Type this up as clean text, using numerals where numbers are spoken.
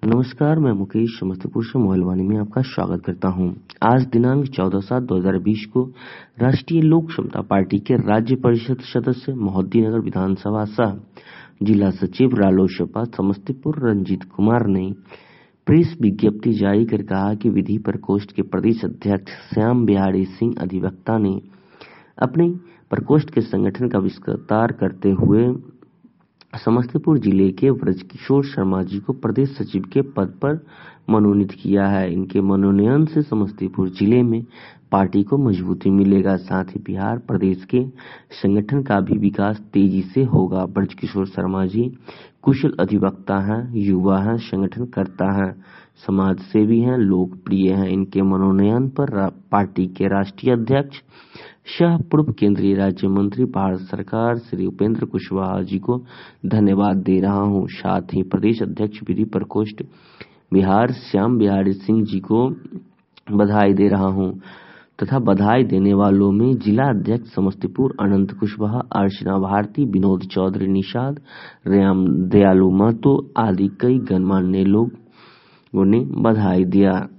नमस्कार, मैं मुकेश समस्तीपुर से मोहलवानी में आपका स्वागत करता हूं। आज दिनांक 14/7/2020 को राष्ट्रीय लोक समता पार्टी के राज्य परिषद सदस्य मोहद्दीनगर विधानसभा सह जिला सचिव रालोसपा समस्तीपुर रंजीत कुमार ने प्रेस विज्ञप्ति जारी कर कहा कि विधि प्रकोष्ठ के प्रदेश अध्यक्ष श्याम बिहारी सिंह अधिवक्ता ने अपने प्रकोष्ठ के संगठन का विस्तार करते हुए समस्तीपुर जिले के ब्रजकिशोर शर्मा जी को प्रदेश सचिव के पद पर मनोनीत किया है। इनके मनोनयन से समस्तीपुर जिले में पार्टी को मजबूती मिलेगा, साथ ही बिहार प्रदेश के संगठन का भी विकास तेजी से होगा। ब्रजकिशोर शर्मा जी कुशल अधिवक्ता हैं, युवा हैं, संगठनकर्ता हैं, समाज सेवी हैं, लोकप्रिय हैं। इनके मनोनयन पर पार्टी के राष्ट्रीय अध्यक्ष सह पूर्व केंद्रीय राज्य मंत्री भारत सरकार श्री उपेंद्र कुशवाहा जी को धन्यवाद दे रहा हूं। साथ ही प्रदेश अध्यक्ष विधि प्रकोष्ठ बिहार श्याम बिहारी सिंह जी को बधाई दे रहा हूं तथा बधाई देने वालों में जिला अध्यक्ष समस्तीपुर अनंत कुशवाहा, अर्चना भारती, विनोद चौधरी, निषाद, राम दयालु महतो आदि कई गणमान्य लोगों ने बधाई दिया।